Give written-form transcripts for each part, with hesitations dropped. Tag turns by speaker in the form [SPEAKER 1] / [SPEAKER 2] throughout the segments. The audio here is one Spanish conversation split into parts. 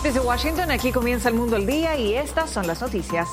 [SPEAKER 1] Desde Washington, aquí comienza El Mundo al Día y estas son las noticias.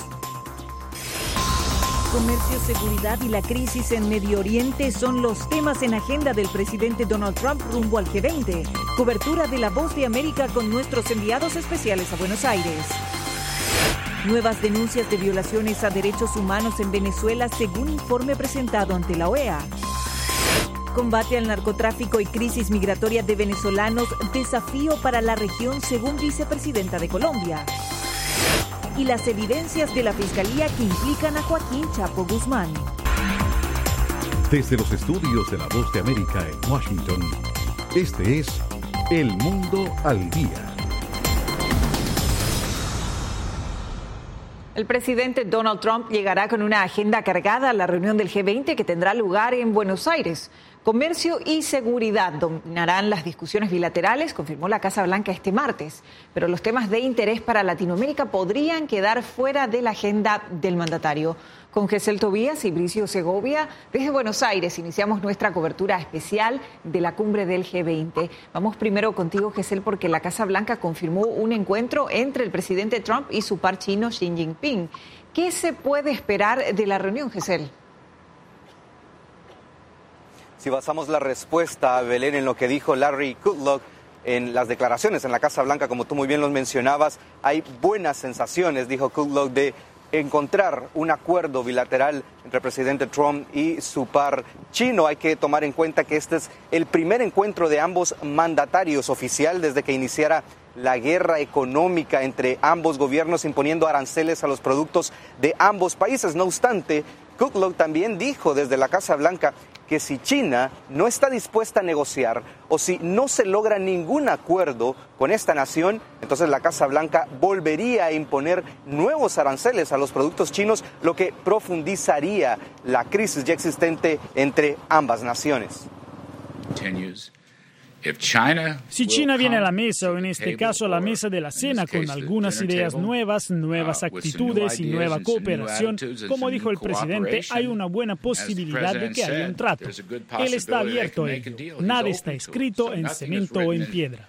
[SPEAKER 2] Comercio, seguridad y la crisis en Medio Oriente son los temas en agenda del presidente Donald Trump rumbo al G20. Cobertura de La Voz de América con nuestros enviados especiales a Buenos Aires. Nuevas denuncias de violaciones a derechos humanos en Venezuela según informe presentado ante la OEA. Combate al narcotráfico y crisis migratoria de venezolanos, desafío para la región según vicepresidenta de Colombia. Y las evidencias de la Fiscalía que implican a Joaquín Chapo Guzmán.
[SPEAKER 3] Desde los estudios de La Voz de América en Washington, este es El Mundo al Día.
[SPEAKER 1] El presidente Donald Trump llegará con una agenda cargada a la reunión del G20 que tendrá lugar en Buenos Aires. Comercio y seguridad dominarán las discusiones bilaterales, confirmó la Casa Blanca este martes. Pero los temas de interés para Latinoamérica podrían quedar fuera de la agenda del mandatario. Con Gesell Tobías y Bricio Segovia, desde Buenos Aires iniciamos nuestra cobertura especial de la cumbre del G20. Vamos primero contigo, Gesell, porque la Casa Blanca confirmó un encuentro entre el presidente Trump y su par chino Xi Jinping. ¿Qué se puede esperar de la reunión, Gesell?
[SPEAKER 4] Si basamos la respuesta, Belén, en lo que dijo Larry Kudlow en las declaraciones en la Casa Blanca, como tú muy bien los mencionabas, hay buenas sensaciones, dijo Kudlow, de encontrar un acuerdo bilateral entre el presidente Trump y su par chino. Hay que tomar en cuenta que este es el primer encuentro de ambos mandatarios oficial desde que iniciara la guerra económica entre ambos gobiernos, imponiendo aranceles a los productos de ambos países. No obstante, Kudlow también dijo desde la Casa Blanca que si China no está dispuesta a negociar o si no se logra ningún acuerdo con esta nación, entonces la Casa Blanca volvería a imponer nuevos aranceles a los productos chinos, lo que profundizaría la crisis ya existente entre ambas naciones.
[SPEAKER 5] Si China viene a la mesa, o en este caso a la mesa de la cena, con algunas ideas nuevas, nuevas actitudes y nueva cooperación, como dijo el presidente, hay una buena posibilidad de que haya un trato. Él está abierto a ello. Nada está escrito en cemento o en piedra.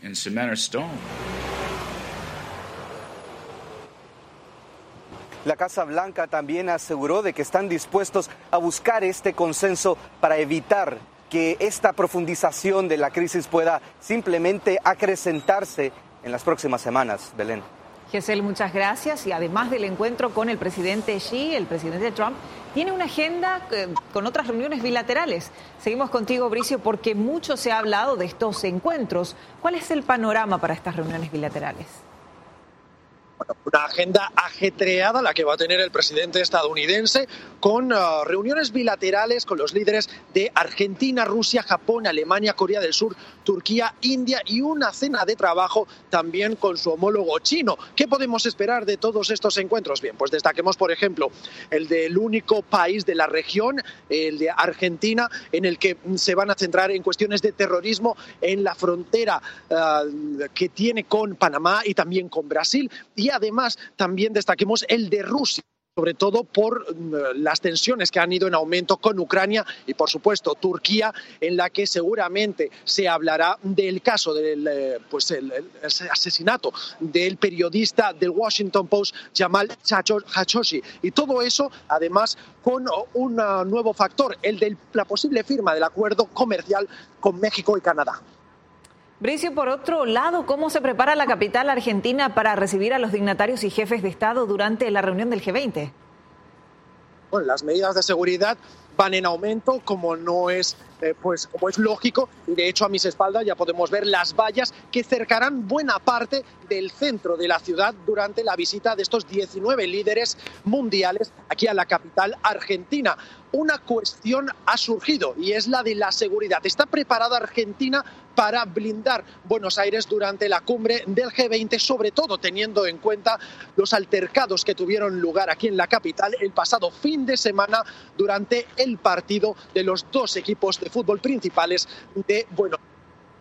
[SPEAKER 4] La Casa Blanca también aseguró de que están dispuestos a buscar este consenso para evitar que esta profundización de la crisis pueda simplemente acrecentarse en las próximas semanas, Belén.
[SPEAKER 1] Gesell, muchas gracias. Y además del encuentro con el presidente Xi, el presidente Trump tiene una agenda con otras reuniones bilaterales. Seguimos contigo, Bricio, porque mucho se ha hablado de estos encuentros. ¿Cuál es el panorama para estas reuniones bilaterales?
[SPEAKER 6] Bueno, una agenda ajetreada la que va a tener el presidente estadounidense con reuniones bilaterales con los líderes de Argentina, Rusia, Japón, Alemania, Corea del Sur, Turquía, India y una cena de trabajo también con su homólogo chino. ¿Qué podemos esperar de todos estos encuentros? Bien, pues destaquemos, por ejemplo, el del único país de la región, el de Argentina, en el que se van a centrar en cuestiones de terrorismo en la frontera que tiene con Panamá y también con Brasil. Y además también destaquemos el de Rusia, sobre todo por las tensiones que han ido en aumento con Ucrania y, por supuesto, Turquía, en la que seguramente se hablará del caso del el asesinato del periodista del Washington Post, Jamal Khashoggi. Y todo eso, además, con un nuevo factor, el de la posible firma del acuerdo comercial con México y Canadá.
[SPEAKER 1] Bricio, por otro lado, ¿cómo se prepara la capital argentina para recibir a los dignatarios y jefes de Estado durante la reunión del G20?
[SPEAKER 6] Bueno, las medidas de seguridad van en aumento, como es lógico, y de hecho a mis espaldas ya podemos ver las vallas que cercarán buena parte del centro de la ciudad durante la visita de estos 19 líderes mundiales aquí a la capital argentina. Una cuestión ha surgido y es la de la seguridad. ¿Está preparada Argentina para blindar Buenos Aires durante la cumbre del G20, sobre todo teniendo en cuenta los altercados que tuvieron lugar aquí en la capital el pasado fin de semana durante el partido de los dos equipos de fútbol principales de Buenos Aires?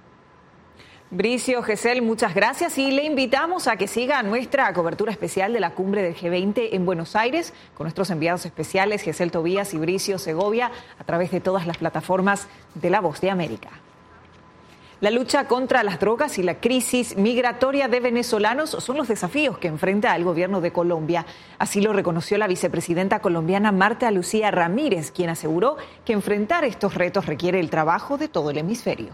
[SPEAKER 1] Bricio, Gesell, muchas gracias y le invitamos a que siga nuestra cobertura especial de la cumbre del G20 en Buenos Aires con nuestros enviados especiales Gesell Tobías y Bricio Segovia a través de todas las plataformas de La Voz de América. La lucha contra las drogas y la crisis migratoria de venezolanos son los desafíos que enfrenta el gobierno de Colombia. Así lo reconoció la vicepresidenta colombiana Marta Lucía Ramírez, quien aseguró que enfrentar estos retos requiere el trabajo de todo el hemisferio.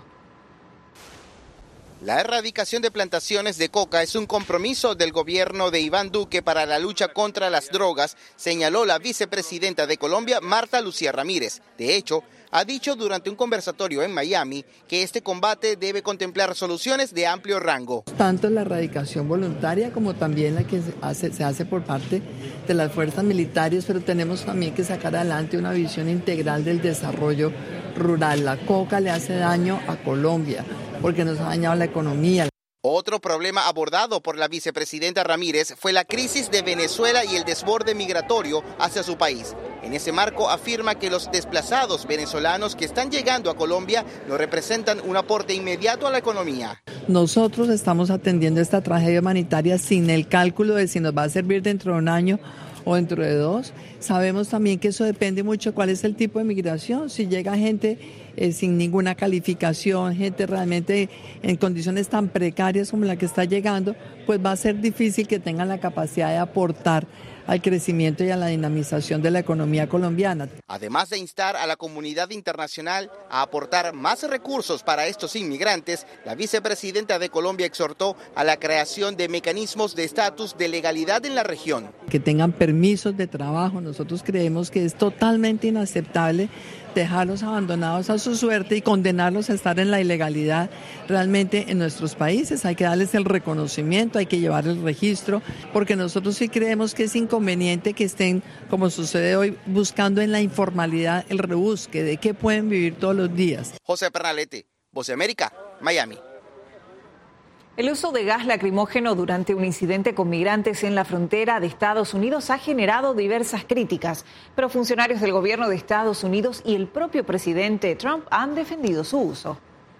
[SPEAKER 7] La erradicación de plantaciones de coca es un compromiso del gobierno de Iván Duque para la lucha contra las drogas, señaló la vicepresidenta de Colombia, Marta Lucía Ramírez. De hecho, ha dicho durante un conversatorio en Miami que este combate debe contemplar soluciones de amplio rango.
[SPEAKER 8] Tanto la erradicación voluntaria como también la que se hace por parte de las fuerzas militares, pero tenemos también que sacar adelante una visión integral del desarrollo rural. La coca le hace daño a Colombia porque nos ha dañado la economía.
[SPEAKER 7] Otro problema abordado por la vicepresidenta Ramírez fue la crisis de Venezuela y el desborde migratorio hacia su país. En ese marco afirma que los desplazados venezolanos que están llegando a Colombia no representan un aporte inmediato a la economía.
[SPEAKER 8] Nosotros estamos atendiendo esta tragedia humanitaria sin el cálculo de si nos va a servir dentro de un año o dentro de 2. Sabemos también que eso depende mucho cuál es el tipo de migración. Si llega gente sin ninguna calificación, gente realmente en condiciones tan precarias como la que está llegando, pues va a ser difícil que tengan la capacidad de aportar al crecimiento y a la dinamización de la economía colombiana.
[SPEAKER 7] Además de instar a la comunidad internacional a aportar más recursos para estos inmigrantes, la vicepresidenta de Colombia exhortó a la creación de mecanismos de estatus de legalidad en la región.
[SPEAKER 8] Que tengan permisos de trabajo. Nosotros creemos que es totalmente inaceptable dejarlos abandonados a su suerte y condenarlos a estar en la ilegalidad realmente en nuestros países. Hay que darles el reconocimiento, hay que llevar el registro, porque nosotros sí creemos que es inconveniente que estén, como sucede hoy, buscando en la informalidad el rebusque de qué pueden vivir todos los días.
[SPEAKER 7] José Pernalete, Voz de América, Miami.
[SPEAKER 1] El uso de gas lacrimógeno durante un incidente con migrantes en la frontera de Estados Unidos ha generado diversas críticas, pero funcionarios del gobierno de Estados Unidos y el propio presidente Trump han defendido su uso.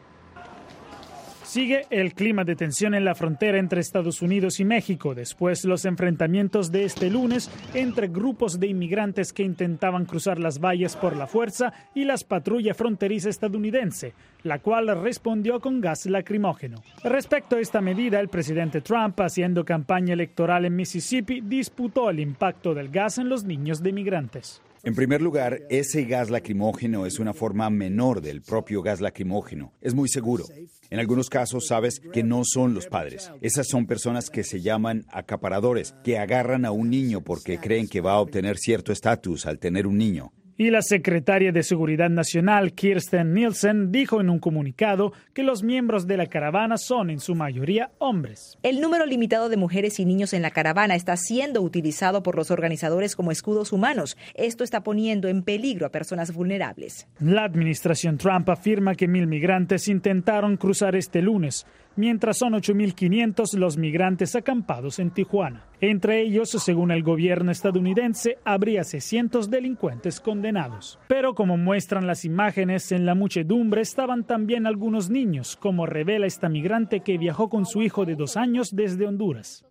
[SPEAKER 5] Sigue el clima de tensión en la frontera entre Estados Unidos y México, después los enfrentamientos de este lunes entre grupos de inmigrantes que intentaban cruzar las vallas por la fuerza y las patrullas fronteriza estadounidense, la cual respondió con gas lacrimógeno. Respecto a esta medida, el presidente Trump, haciendo campaña electoral en Mississippi, disputó el impacto del gas en los niños de migrantes.
[SPEAKER 9] En primer lugar, ese gas lacrimógeno es una forma menor del propio gas lacrimógeno. Es muy seguro. En algunos casos sabes que no son los padres. Esas son personas que se llaman acaparadores, que agarran a un niño porque creen que va a obtener cierto estatus al tener un niño.
[SPEAKER 5] Y la secretaria de Seguridad Nacional, Kirstjen Nielsen, dijo en un comunicado que los miembros de la caravana son en su mayoría hombres.
[SPEAKER 10] El número limitado de mujeres y niños en la caravana está siendo utilizado por los organizadores como escudos humanos. Esto está poniendo en peligro a personas vulnerables.
[SPEAKER 5] La administración Trump afirma que 1,000 migrantes intentaron cruzar este lunes, mientras son 8.500 los migrantes acampados en Tijuana. Entre ellos, según el gobierno estadounidense, habría 600 delincuentes condenados. Pero como muestran las imágenes, en la muchedumbre estaban también algunos niños, como revela esta migrante que viajó con su hijo de 2 años desde Honduras.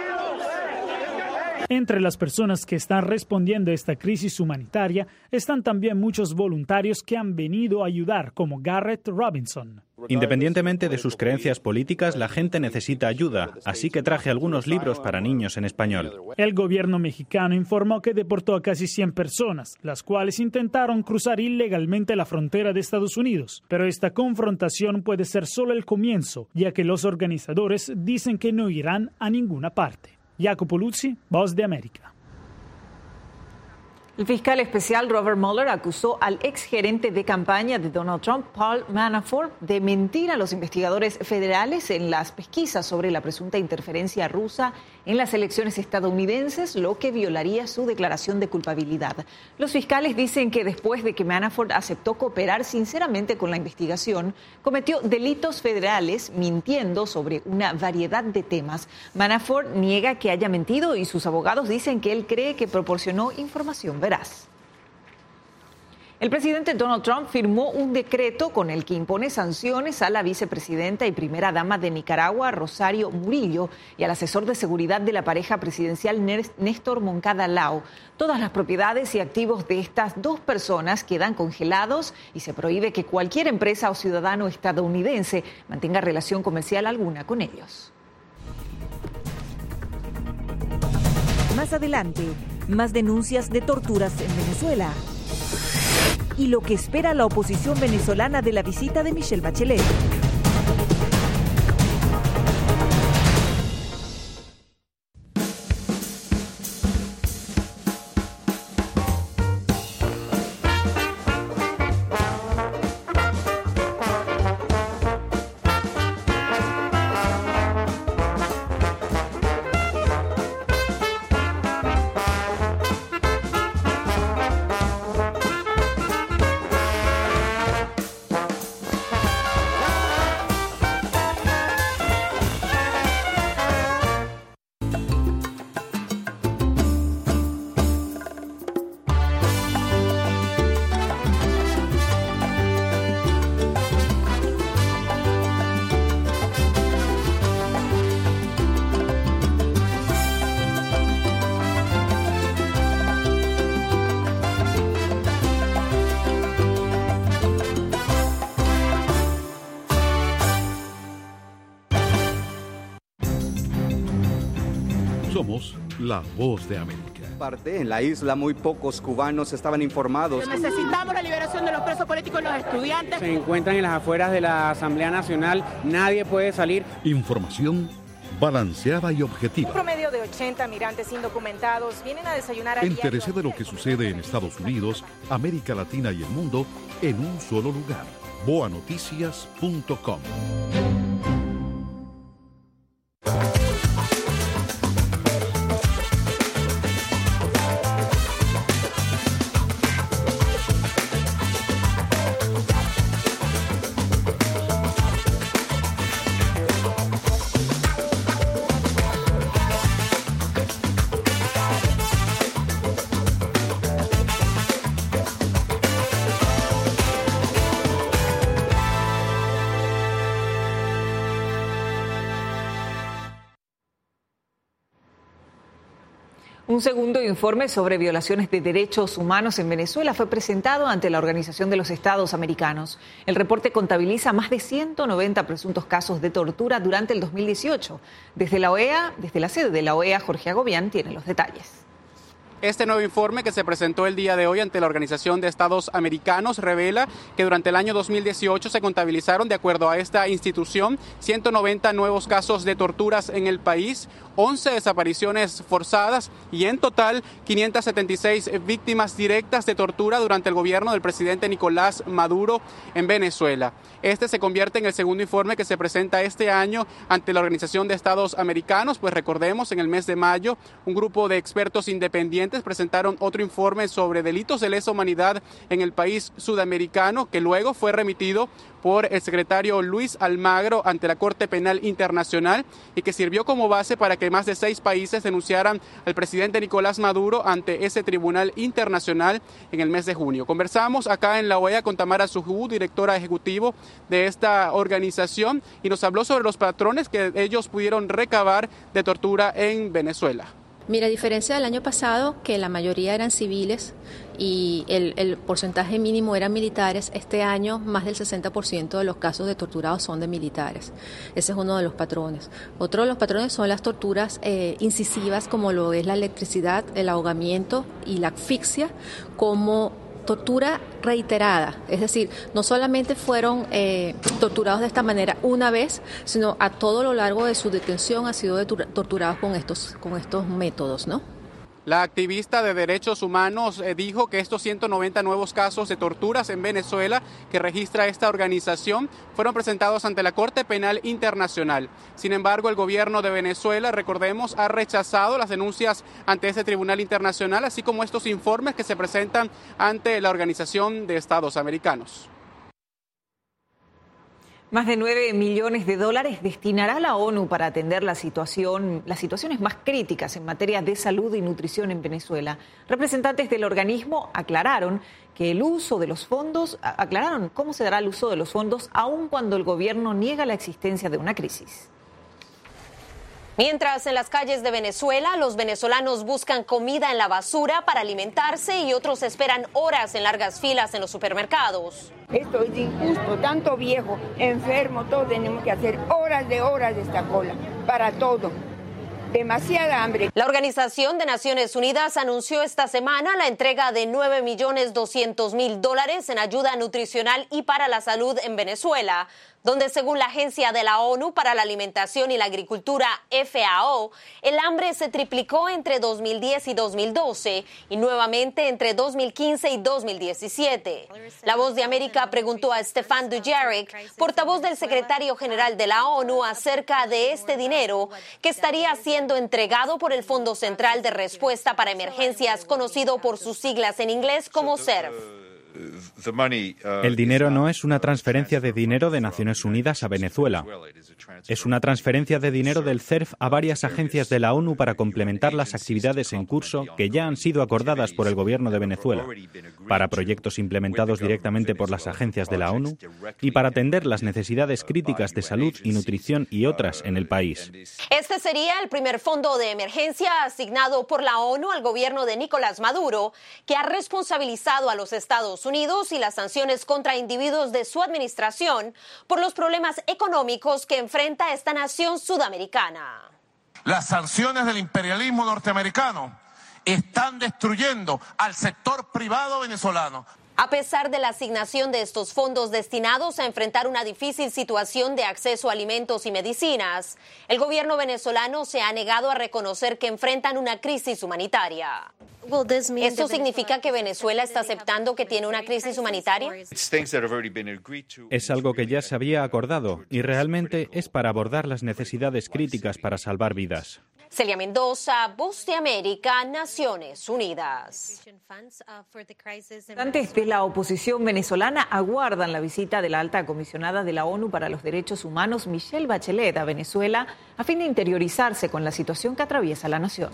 [SPEAKER 5] Entre las personas que están respondiendo a esta crisis humanitaria están también muchos voluntarios que han venido a ayudar, como Garrett Robinson.
[SPEAKER 11] Independientemente de sus creencias políticas, la gente necesita ayuda, así que traje algunos libros para niños en español.
[SPEAKER 5] El gobierno mexicano informó que deportó a casi 100 personas, las cuales intentaron cruzar ilegalmente la frontera de Estados Unidos. Pero esta confrontación puede ser solo el comienzo, ya que los organizadores dicen que no irán a ninguna parte. Jacopo Luzzi, Voz de América.
[SPEAKER 1] El fiscal especial Robert Mueller acusó al exgerente de campaña de Donald Trump, Paul Manafort, de mentir a los investigadores federales en las pesquisas sobre la presunta interferencia rusa en las elecciones estadounidenses, lo que violaría su declaración de culpabilidad. Los fiscales dicen que después de que Manafort aceptó cooperar sinceramente con la investigación, cometió delitos federales mintiendo sobre una variedad de temas. Manafort niega que haya mentido y sus abogados dicen que él cree que proporcionó información veraz. El presidente Donald Trump firmó un decreto con el que impone sanciones a la vicepresidenta y primera dama de Nicaragua, Rosario Murillo, y al asesor de seguridad de la pareja presidencial, Néstor Moncada Lao. Todas las propiedades y activos de estas dos personas quedan congelados y se prohíbe que cualquier empresa o ciudadano estadounidense mantenga relación comercial alguna con ellos.
[SPEAKER 2] Más adelante, más denuncias de torturas en Venezuela. Y lo que espera la oposición venezolana de la visita de Michelle Bachelet.
[SPEAKER 3] Somos la voz de América.
[SPEAKER 4] En la isla muy pocos cubanos estaban informados.
[SPEAKER 12] Necesitamos la liberación de los presos políticos y los estudiantes.
[SPEAKER 13] Se encuentran en las afueras de la Asamblea Nacional, nadie puede salir.
[SPEAKER 3] Información balanceada y objetiva.
[SPEAKER 14] Un promedio de 80 migrantes indocumentados vienen a desayunar a diario.
[SPEAKER 3] Entérese de lo que sucede en Estados Unidos, América Latina y el mundo en un solo lugar. boanoticias.com.
[SPEAKER 1] Un segundo informe sobre violaciones de derechos humanos en Venezuela fue presentado ante la Organización de los Estados Americanos. El reporte contabiliza más de 190 presuntos casos de tortura durante el 2018. Desde la sede de la OEA, Jorge Agobián tiene los detalles.
[SPEAKER 15] Este nuevo informe que se presentó el día de hoy ante la Organización de Estados Americanos revela que durante el año 2018 se contabilizaron, de acuerdo a esta institución, 190 nuevos casos de torturas en el país, 11 desapariciones forzadas y en total 576 víctimas directas de tortura durante el gobierno del presidente Nicolás Maduro en Venezuela. Este se convierte en el segundo informe que se presenta este año ante la Organización de Estados Americanos, pues recordemos, en el mes de mayo, un grupo de expertos independientes presentaron otro informe sobre delitos de lesa humanidad en el país sudamericano, que luego fue remitido por el secretario Luis Almagro ante la Corte Penal Internacional y que sirvió como base para que más de 6 países denunciaran al presidente Nicolás Maduro ante ese tribunal internacional en el mes de junio. Conversamos acá en la OEA con Tamara Sujú, directora ejecutiva de esta organización, y nos habló sobre los patrones que ellos pudieron recabar de tortura en Venezuela.
[SPEAKER 16] Mira, a diferencia del año pasado, que la mayoría eran civiles y el porcentaje mínimo eran militares, este año más del 60% de los casos de torturados son de militares. Ese es uno de los patrones. Otro de los patrones son las torturas incisivas, como lo es la electricidad, el ahogamiento y la asfixia, como tortura reiterada, es decir, no solamente fueron torturados de esta manera una vez, sino a todo lo largo de su detención han sido torturados con estos métodos, ¿no?
[SPEAKER 15] La activista de derechos humanos dijo que estos 190 nuevos casos de torturas en Venezuela que registra esta organización fueron presentados ante la Corte Penal Internacional. Sin embargo, el gobierno de Venezuela, recordemos, ha rechazado las denuncias ante ese tribunal internacional, así como estos informes que se presentan ante la Organización de Estados Americanos.
[SPEAKER 1] Más de $9 millones destinará la ONU para atender las situaciones más críticas en materia de salud y nutrición en Venezuela. Representantes del organismo aclararon cómo se dará el uso de los fondos, aun cuando el gobierno niega la existencia de una crisis.
[SPEAKER 17] Mientras en las calles de Venezuela, los venezolanos buscan comida en la basura para alimentarse y otros esperan horas en largas filas en los supermercados.
[SPEAKER 18] Esto es injusto, tanto viejo, enfermo, todos tenemos que hacer horas de esta cola para todo. Demasiada hambre.
[SPEAKER 17] La Organización de Naciones Unidas anunció esta semana la entrega de $9.200.000 en ayuda nutricional y para la salud en Venezuela, donde según la Agencia de la ONU para la Alimentación y la Agricultura, FAO, el hambre se triplicó entre 2010 y 2012 y nuevamente entre 2015 y 2017. La Voz de América preguntó a Stéphane Dujarric, portavoz del secretario general de la ONU, acerca de este dinero que estaría siendo entregado por el Fondo Central de Respuesta para Emergencias, conocido por sus siglas en inglés como CERF.
[SPEAKER 11] El dinero no es una transferencia de dinero de Naciones Unidas a Venezuela. Es una transferencia de dinero del CERF a varias agencias de la ONU para complementar las actividades en curso que ya han sido acordadas por el gobierno de Venezuela, para proyectos implementados directamente por las agencias de la ONU y para atender las necesidades críticas de salud y nutrición y otras en el país.
[SPEAKER 17] Este sería el primer fondo de emergencia asignado por la ONU al gobierno de Nicolás Maduro, que ha responsabilizado a los Estados Unidos y las sanciones contra individuos de su administración por los problemas económicos que enfrenta esta nación sudamericana.
[SPEAKER 19] Las sanciones del imperialismo norteamericano están destruyendo al sector privado venezolano.
[SPEAKER 17] A pesar de la asignación de estos fondos destinados a enfrentar una difícil situación de acceso a alimentos y medicinas, el gobierno venezolano se ha negado a reconocer que enfrentan una crisis humanitaria. ¿Esto significa que Venezuela está aceptando que tiene una crisis humanitaria?
[SPEAKER 11] Es algo que ya se había acordado y realmente es para abordar las necesidades críticas para salvar vidas.
[SPEAKER 17] Celia Mendoza, Voz de América, Naciones Unidas.
[SPEAKER 1] Representantes de la oposición venezolana aguardan la visita de la alta comisionada de la ONU para los Derechos Humanos, Michelle Bachelet, a Venezuela, a fin de interiorizarse con la situación que atraviesa la nación.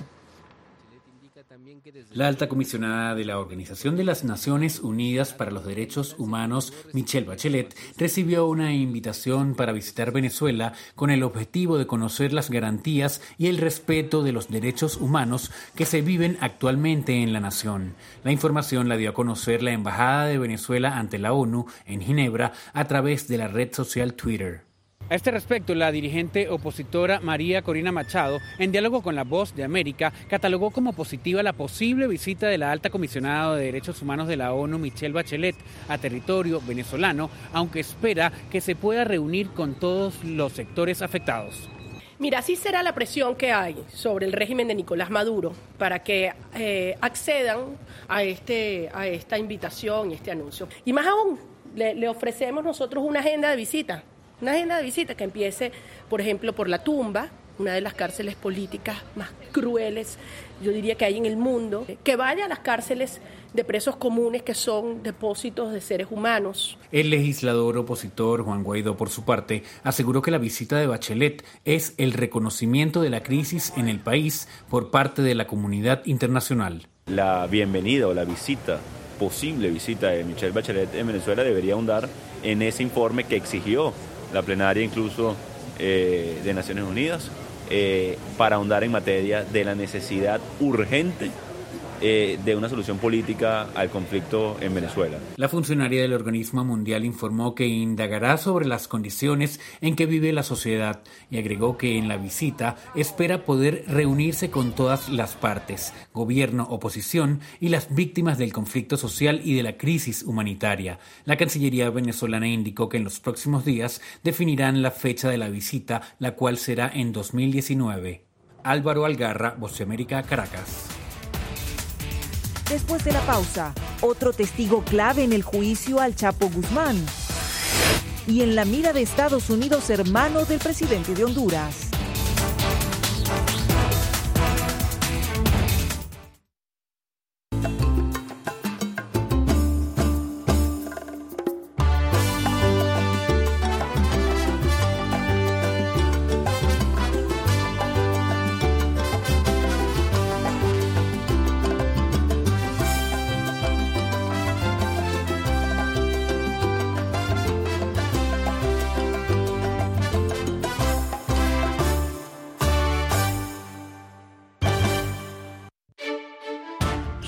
[SPEAKER 20] La alta comisionada de la Organización de las Naciones Unidas para los Derechos Humanos, Michelle Bachelet, recibió una invitación para visitar Venezuela con el objetivo de conocer las garantías y el respeto de los derechos humanos que se viven actualmente en la nación. La información la dio a conocer la Embajada de Venezuela ante la ONU en Ginebra a través de la red social Twitter.
[SPEAKER 13] A este respecto, la dirigente opositora María Corina Machado, en diálogo con La Voz de América, catalogó como positiva la posible visita de la alta comisionada de Derechos Humanos de la ONU, Michelle Bachelet, a territorio venezolano, aunque espera que se pueda reunir con todos los sectores afectados.
[SPEAKER 21] Mira, así será la presión que hay sobre el régimen de Nicolás Maduro para que accedan a esta invitación y este anuncio. Y más aún, le ofrecemos nosotros una agenda de visita. Una agenda de visita que empiece, por ejemplo, por La Tumba, una de las cárceles políticas más crueles, yo diría que hay en el mundo, que vaya a las cárceles de presos comunes que son depósitos de seres humanos.
[SPEAKER 20] El legislador opositor Juan Guaidó, por su parte, aseguró que la visita de Bachelet es el reconocimiento de la crisis en el país por parte de la comunidad internacional.
[SPEAKER 22] La bienvenida o la posible visita de Michelle Bachelet en Venezuela debería ahondar en ese informe que exigió la plenaria incluso de Naciones Unidas, para ahondar en materia de la necesidad urgente de una solución política al conflicto en Venezuela.
[SPEAKER 20] La funcionaria del organismo mundial informó que indagará sobre las condiciones en que vive la sociedad y agregó que en la visita espera poder reunirse con todas las partes, gobierno, oposición y las víctimas del conflicto social y de la crisis humanitaria. La Cancillería venezolana indicó que en los próximos días definirán la fecha de la visita, la cual será en 2019. Álvaro Algarra, Voz de América, Caracas.
[SPEAKER 2] Después de la pausa, otro testigo clave en el juicio al Chapo Guzmán. Y en la mira de Estados Unidos, hermano del presidente de Honduras.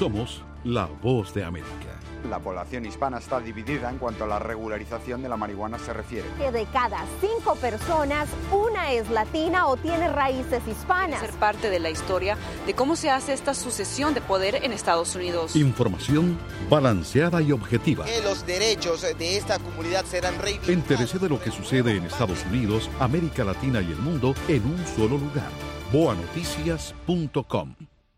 [SPEAKER 3] Somos la voz de América.
[SPEAKER 6] La población hispana está dividida en cuanto a la regularización de la marihuana se refiere.
[SPEAKER 8] Que de cada 5 personas, una es latina o tiene raíces hispanas.
[SPEAKER 23] Ser parte de la historia de cómo se hace esta sucesión de poder en Estados Unidos.
[SPEAKER 3] Información balanceada y objetiva.
[SPEAKER 7] Que los derechos de esta comunidad serán reivindicados.
[SPEAKER 3] Entérese de lo que sucede en Estados Unidos, América Latina y el mundo en un solo lugar. boanoticias.com.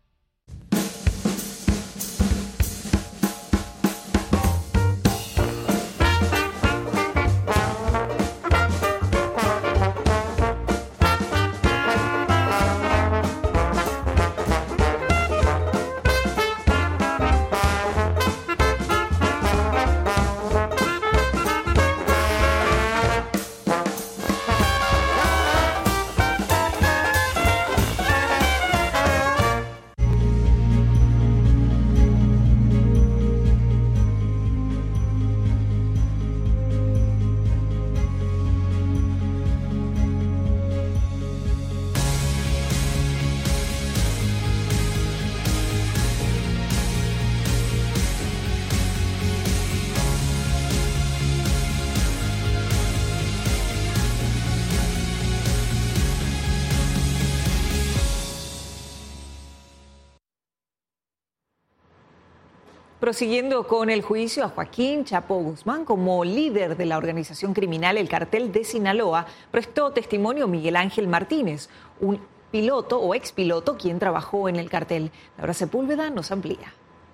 [SPEAKER 1] Prosiguiendo con el juicio a Joaquín Chapo Guzmán como líder de la organización criminal El Cartel de Sinaloa, prestó testimonio Miguel Ángel Martínez, un piloto o expiloto quien trabajó en el cartel. Laura Sepúlveda nos amplía.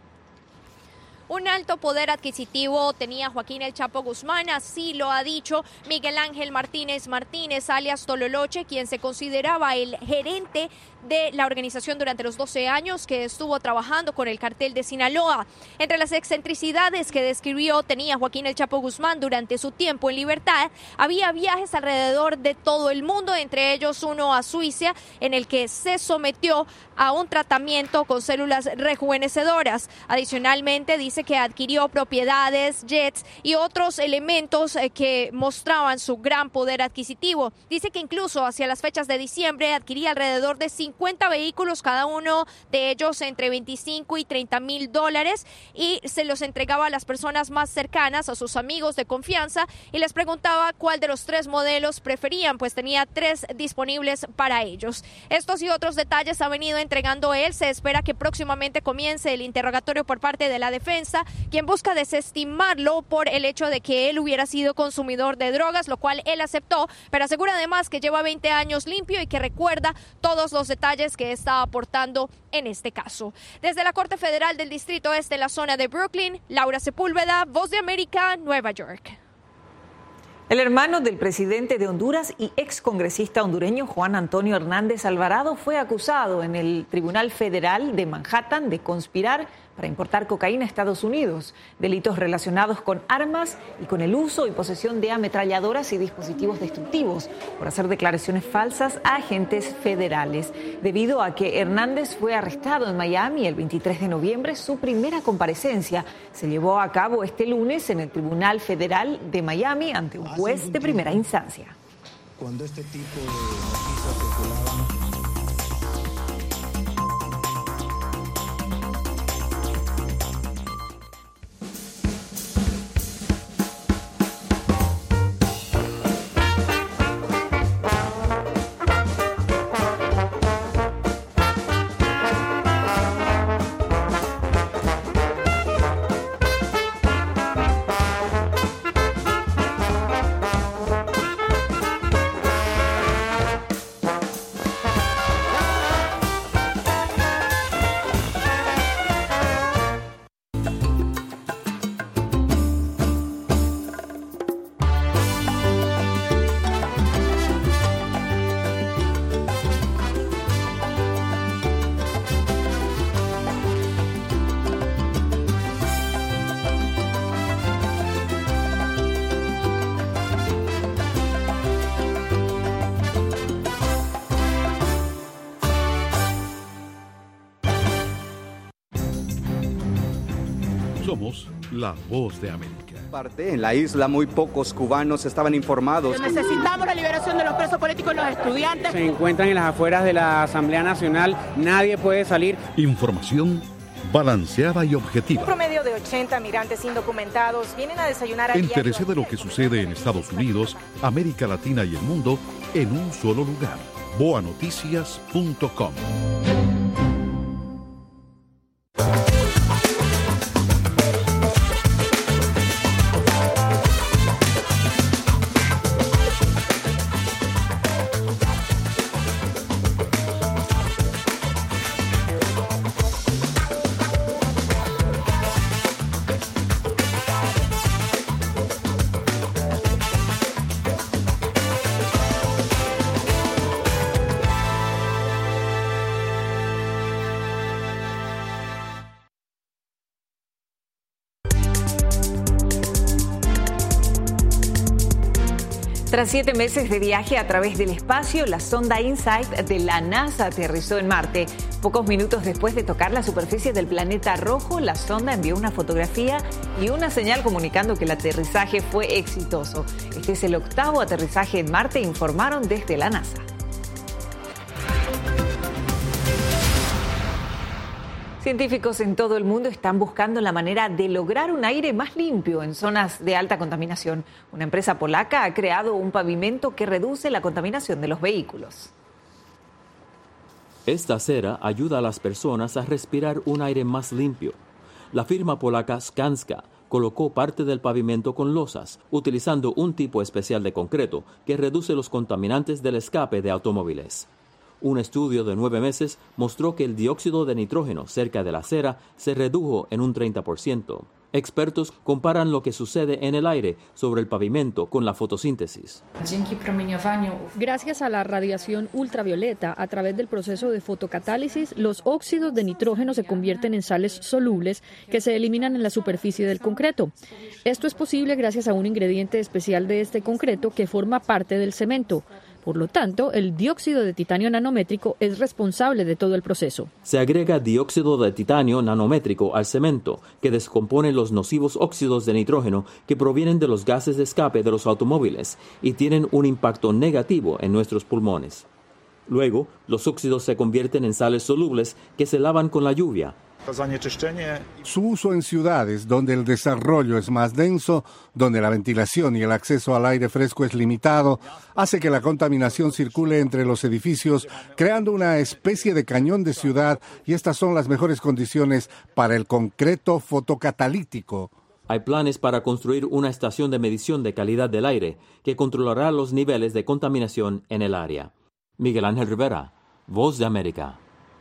[SPEAKER 24] Un alto poder adquisitivo tenía Joaquín El Chapo Guzmán, así lo ha dicho Miguel Ángel Martínez, alias Tololoche, quien se consideraba el gerente de la organización durante los 12 años que estuvo trabajando con el Cartel de Sinaloa. Entre las excentricidades que describió tenía Joaquín El Chapo Guzmán durante su tiempo en libertad, había viajes alrededor de todo el mundo, entre ellos uno a Suiza, en el que se sometió a un tratamiento con células rejuvenecedoras. Adicionalmente, dice que adquirió propiedades, jets y otros elementos que mostraban su gran poder adquisitivo. Dice que incluso hacia las fechas de diciembre adquiría alrededor de 50 vehículos, cada uno de ellos entre 25 y 30 mil dólares, y se los entregaba a las personas más cercanas, a sus amigos de confianza, y les preguntaba cuál de los 3 modelos preferían, pues tenía 3 disponibles para ellos. Estos y otros detalles ha venido entregando él. Se espera que próximamente comience el interrogatorio por parte de la defensa, quien busca desestimarlo por el hecho de que él hubiera sido consumidor de drogas, lo cual él aceptó, pero asegura además que lleva 20 años limpio y que recuerda todos los detalles que está aportando en este caso. Desde la Corte Federal del Distrito Este, en la zona de Brooklyn, Laura Sepúlveda, Voz de América, Nueva York.
[SPEAKER 1] El hermano del presidente de Honduras y excongresista hondureño Juan Antonio Hernández Alvarado fue acusado en el Tribunal Federal de Manhattan de conspirar para importar cocaína a Estados Unidos, delitos relacionados con armas y con el uso y posesión de ametralladoras y dispositivos destructivos, por hacer declaraciones falsas a agentes federales. Debido a que Hernández fue arrestado en Miami el 23 de noviembre, su primera comparecencia se llevó a cabo este lunes en el Tribunal Federal de Miami ante un juez de primera instancia.
[SPEAKER 25] Cuando este tipo de noticias circulaban,
[SPEAKER 3] Somos la voz de América.
[SPEAKER 4] En la isla muy pocos cubanos estaban informados.
[SPEAKER 12] Necesitamos la liberación de los presos políticos y los estudiantes.
[SPEAKER 13] Se encuentran en las afueras de la Asamblea Nacional, nadie puede salir.
[SPEAKER 3] Información balanceada y objetiva.
[SPEAKER 5] Un promedio de 80 migrantes indocumentados vienen a desayunar a diario.
[SPEAKER 3] Entérese de lo que sucede en Estados Unidos, América Latina y el mundo en un solo lugar. boanoticias.com.
[SPEAKER 1] Tras 7 meses de viaje a través del espacio, la sonda InSight de la NASA aterrizó en Marte. Pocos minutos después de tocar la superficie del planeta rojo, la sonda envió una fotografía y una señal comunicando que el aterrizaje fue exitoso. Este es el 8º aterrizaje en Marte, informaron desde la NASA. Científicos en todo el mundo están buscando la manera de lograr un aire más limpio en zonas de alta contaminación. Una empresa polaca ha creado un pavimento que reduce la contaminación de los vehículos.
[SPEAKER 9] Esta cera ayuda a las personas a respirar un aire más limpio. La firma polaca Skanska colocó parte del pavimento con losas, utilizando un tipo especial de concreto que reduce los contaminantes del escape de automóviles. Un estudio de 9 meses mostró que el dióxido de nitrógeno cerca de la cera se redujo en un 30%. Expertos comparan lo que sucede en el aire sobre el pavimento con la fotosíntesis.
[SPEAKER 10] Gracias a la radiación ultravioleta, a través del proceso de fotocatálisis, los óxidos de nitrógeno se convierten en sales solubles que se eliminan en la superficie del concreto. Esto es posible gracias a un ingrediente especial de este concreto que forma parte del cemento. Por lo tanto, el dióxido de titanio nanométrico es responsable de todo el proceso.
[SPEAKER 9] Se agrega dióxido de titanio nanométrico al cemento, que descompone los nocivos óxidos de nitrógeno que provienen de los gases de escape de los automóviles y tienen un impacto negativo en nuestros pulmones. Luego, los óxidos se convierten en sales solubles que se lavan con la lluvia.
[SPEAKER 14] Su uso en ciudades donde el desarrollo es más denso, donde la ventilación y el acceso al aire fresco es limitado, hace que la contaminación circule entre los edificios, creando una especie de cañón de ciudad, y estas son las mejores condiciones para el concreto fotocatalítico.
[SPEAKER 9] Hay planes para construir una estación de medición de calidad del aire que controlará los niveles de contaminación en el área. Miguel Ángel Rivera, Voz de América.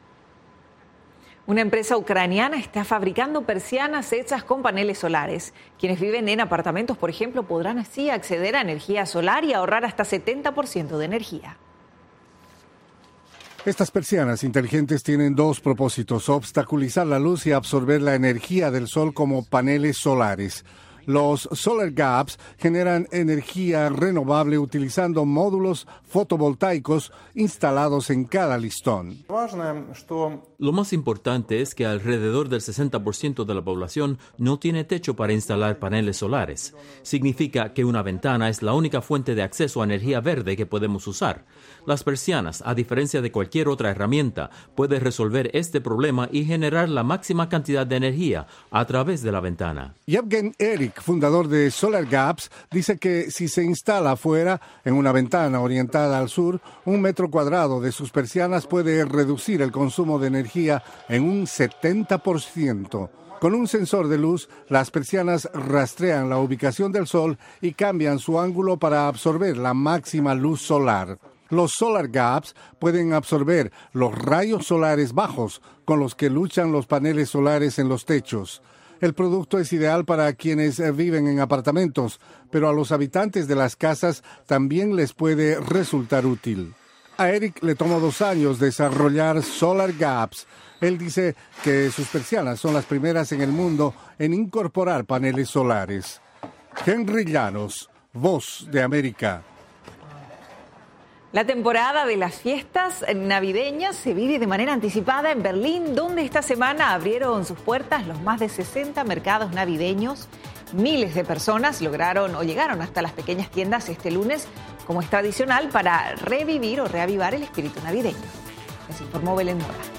[SPEAKER 1] Una empresa ucraniana está fabricando persianas hechas con paneles solares. Quienes viven en apartamentos, por ejemplo, podrán así acceder a energía solar y ahorrar hasta 70% de energía.
[SPEAKER 14] Estas persianas inteligentes tienen 2 propósitos: obstaculizar la luz y absorber la energía del sol como paneles solares. Los Solar Gaps generan energía renovable utilizando módulos fotovoltaicos instalados en cada listón.
[SPEAKER 9] Lo más importante es que alrededor del 60% de la población no tiene techo para instalar paneles solares. Significa que una ventana es la única fuente de acceso a energía verde que podemos usar. Las persianas, a diferencia de cualquier otra herramienta, pueden resolver este problema y generar la máxima cantidad de energía a través de la ventana.
[SPEAKER 14] Yevgen Erik, fundador de Solar Gaps, dice que si se instala afuera, en una ventana orientada al sur, 1 metro cuadrado de sus persianas puede reducir el consumo de energía en un 70%. Con un sensor de luz, las persianas rastrean la ubicación del sol y cambian su ángulo para absorber la máxima luz solar. Los Solar Gaps pueden absorber los rayos solares bajos con los que luchan los paneles solares en los techos. El producto es ideal para quienes viven en apartamentos, pero a los habitantes de las casas también les puede resultar útil. A Eric le tomó 2 años desarrollar Solar Gaps. Él dice que sus persianas son las primeras en el mundo en incorporar paneles solares. Henry Llanos, Voz de América.
[SPEAKER 1] La temporada de las fiestas navideñas se vive de manera anticipada en Berlín, donde esta semana abrieron sus puertas los más de 60 mercados navideños. Miles de personas lograron o llegaron hasta las pequeñas tiendas este lunes, como es tradicional, para revivir o reavivar el espíritu navideño. Les informó Belén Mora.